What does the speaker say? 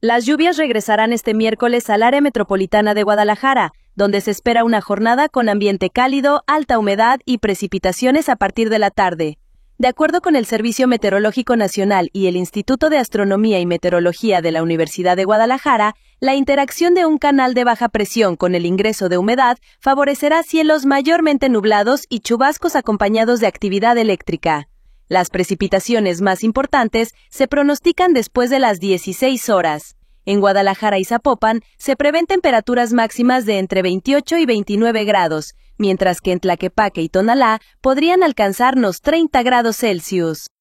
Las lluvias regresarán este miércoles al área metropolitana de Guadalajara, donde se espera una jornada con ambiente cálido, alta humedad y precipitaciones a partir de la tarde. De acuerdo con el Servicio Meteorológico Nacional y el Instituto de Astronomía y Meteorología de la Universidad de Guadalajara, la interacción de un canal de baja presión con el ingreso de humedad favorecerá cielos mayormente nublados y chubascos acompañados de actividad eléctrica. Las precipitaciones más importantes se pronostican después de las 16 horas. En Guadalajara y Zapopan se prevén temperaturas máximas de entre 28 y 29 grados, mientras que en Tlaquepaque y Tonalá podrían alcanzar los 30 grados Celsius.